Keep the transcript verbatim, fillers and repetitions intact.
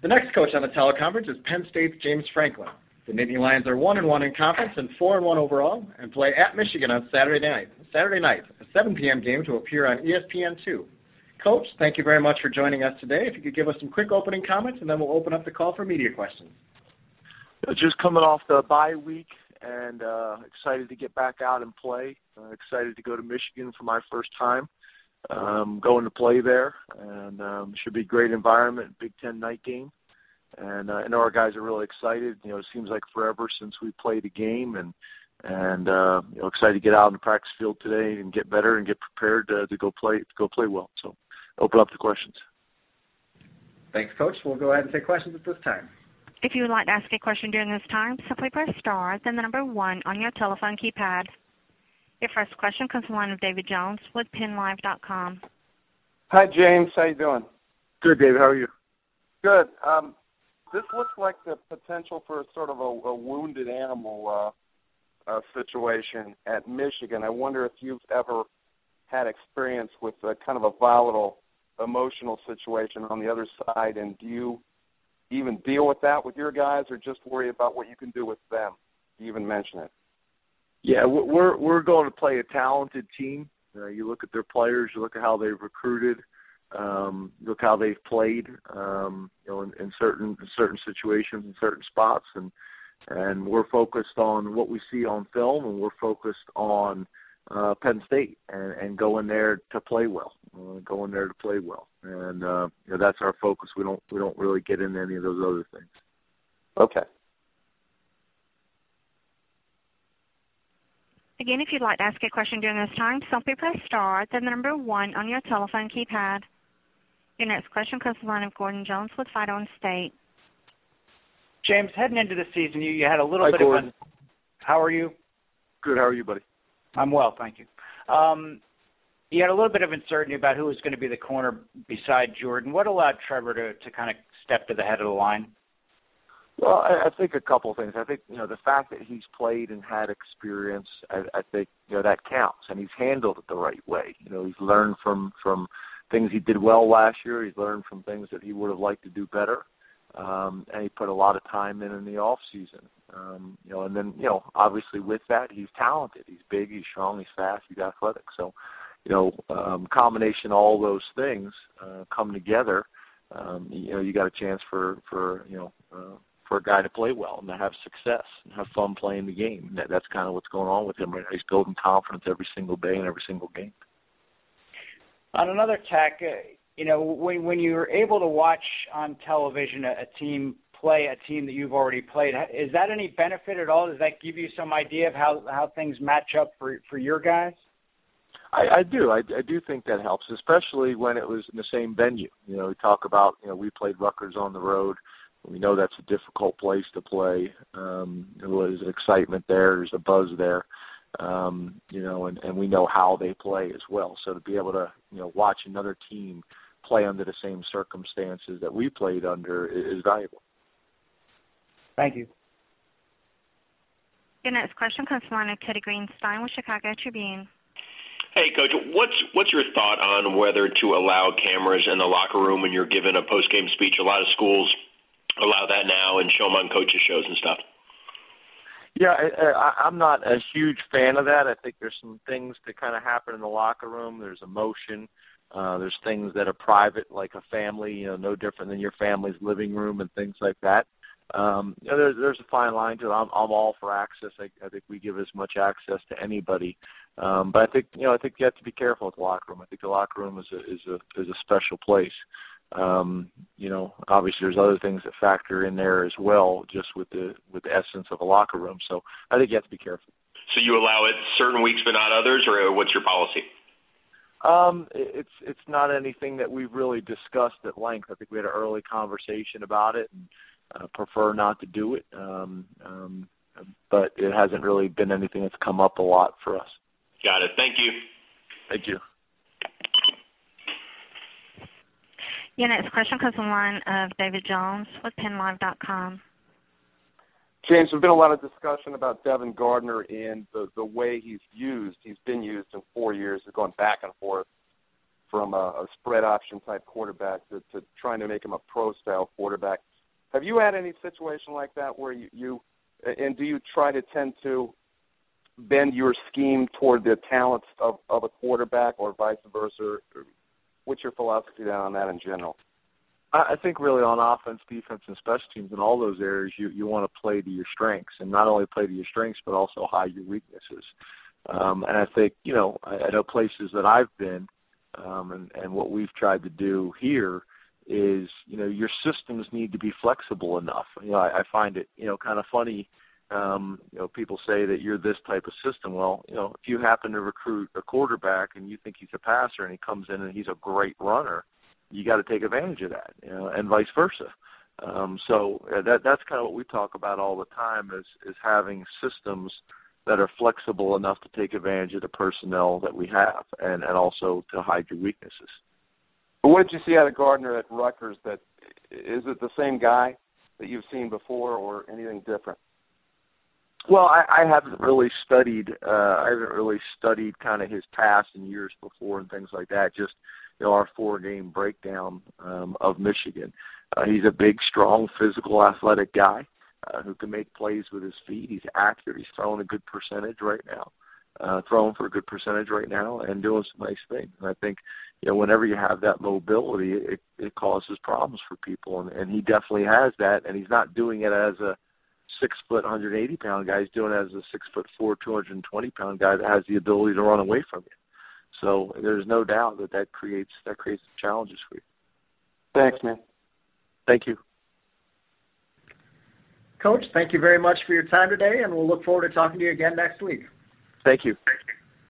The next coach on the teleconference is Penn State's James Franklin. The Nittany Lions are one and one in conference and four and one overall, and play at Michigan on Saturday night. Saturday night, a seven p.m. game to appear on E S P N two. Coach, thank you very much for joining us today. If you could give us some quick opening comments, and then we'll open up the call for media questions. Just coming off the bye week, and uh, excited to get back out and play. Uh, excited to go to Michigan for my first time. Um, going to play there, and um, should be a great environment, Big Ten night game. And uh, I know our guys are really excited. You know, it seems like forever since we played a game, and and uh, you know, excited to get out on the practice field today and get better and get prepared to, to go play to go play well. So, open up the questions. Thanks, Coach. We'll go ahead and take questions at this time. If you would like to ask a question during this time, simply press star, then the number one on your telephone keypad. Your first question comes from the line of David Jones with Penn Live dot com. Hi, James. How you doing? Good, David. How are you? Good. Um, this looks like the potential for sort of a, a wounded animal uh, uh, situation at Michigan. I wonder if you've ever had experience with a kind of a volatile emotional situation on the other side, and do you even deal with that with your guys, or just worry about what you can do with them? Do you even mention it? Yeah, we're we're going to play a talented team. Uh, you look at their players, you look at how they've recruited, um, look how they've played, um, you know, in, in certain in certain situations, in certain spots, and and we're focused on what we see on film, and we're focused on uh, Penn State and, and going there to play well, uh, going there to play well, and uh, you know, that's our focus. We don't we don't really get into any of those other things. Okay. Again, if you'd like to ask a question during this time, simply press star, then the number one on your telephone keypad. Your next question comes from the line of Gordon Jones with Fido and State. James, heading into the season, you, you had a little Hi, bit Gordon. of a... How are you? Good. How are you, buddy? I'm well, thank you. Um, you had a little bit of uncertainty about who was going to be the corner beside Jordan. What allowed Trevor to, to kind of step to the head of the line? Well, I, I think a couple of things. I think, you know, the fact that he's played and had experience, I, I think, you know, that counts. And he's handled it the right way. You know, he's learned from, from things he did well last year. He's learned from things that he would have liked to do better. Um, and he put a lot of time in in the off season. Um, you know, and then, you know, obviously with that, he's talented. He's big, he's strong, he's fast, he's athletic. So, you know, um, combination of all those things uh, come together. Um, you know, you got a chance for, for you know, uh, for a guy to play well and to have success and have fun playing the game. And that, that's kind of what's going on with him right now. He's building confidence every single day and every single game. On another tack, uh, you know, when when you're able to watch on television a, a team play a team that you've already played, is that any benefit at all? Does that give you some idea of how, how things match up for for your guys? I, I do. I, I do think that helps, especially when it was in the same venue. You know, we talk about, you know, we played Rutgers on the road. We know that's a difficult place to play. Um, there's an excitement there. There's a buzz there. Um, you know, and, and we know how they play as well. So to be able to, you know, watch another team play under the same circumstances that we played under is, is valuable. Thank you. Your next question comes from the line of Teddy Greenstein with Chicago Tribune. Hey, Coach, what's what's your thought on whether to allow cameras in the locker room when you're giving a post-game speech? A lot of schools allow that now and show them on coaches' shows and stuff. Yeah, I, I, I'm not a huge fan of that. I think there's some things that kind of happen in the locker room. There's emotion. Uh, there's things that are private, like a family, you know, no different than your family's living room and things like that. Um, you know, there's, there's a fine line to it. I'm, I'm all for access. I, I think we give as much access to anybody. Um, but I think, you know, I think you have to be careful with the locker room. I think the locker room is a, is a, is a special place. Um, you know, obviously there's other things that factor in there as well, just with the with the essence of a locker room. So I think you have to be careful. So you allow it certain weeks but not others, or what's your policy? Um, it's it's not anything that we've really discussed at length. I think we had an early conversation about it, and uh, prefer not to do it. Um, um, but it hasn't really been anything that's come up a lot for us. Got it. Thank you. Thank you. Your next question comes from the line of David Jones with Penn Live dot com. James, there's been a lot of discussion about Devin Gardner and the, the way he's used. He's been used in four years. He's gone back and forth from a, a spread option type quarterback to, to trying to make him a pro style quarterback. Have you had any situation like that where you, you and do you try to tend to bend your scheme toward the talents of, of a quarterback or vice versa? What's your philosophy on that in general? I think really on offense, defense, and special teams in all those areas, you, you want to play to your strengths, and not only play to your strengths, but also hide your weaknesses. Um, and I think, you know, I, I know places that I've been, um, and, and what we've tried to do here is, you know, your systems need to be flexible enough. You know, I, I find it, you know, kind of funny, um, you know, people say that you're this type of system. Well, you know, if you happen to recruit a quarterback and you think he's a passer and he comes in and he's a great runner, you got to take advantage of that, you know, and vice versa. Um, so that that's kind of what we talk about all the time is is having systems that are flexible enough to take advantage of the personnel that we have, and, and also to hide your weaknesses. But what did you see out of Gardner at Rutgers? That is it the same guy that you've seen before, or anything different? Well, I, I haven't really studied. Uh, I haven't really studied kind of his past and years before and things like that. Just you know, our four-game breakdown um, of Michigan. Uh, he's a big, strong, physical, athletic guy uh, who can make plays with his feet. He's accurate. He's throwing a good percentage right now, uh, throwing for a good percentage right now, and doing some nice things. And I think, you know, whenever you have that mobility, it, it causes problems for people, and, and he definitely has that. And he's not doing it as a six foot, one hundred eighty pound guy. He's doing it as a six foot four, two hundred twenty pound guy that has the ability to run away from you. So there's no doubt that that creates that creates challenges for you. Thanks, man. Thank you. Coach, thank you very much for your time today, and we'll look forward to talking to you again next week. Thank you. Thank you.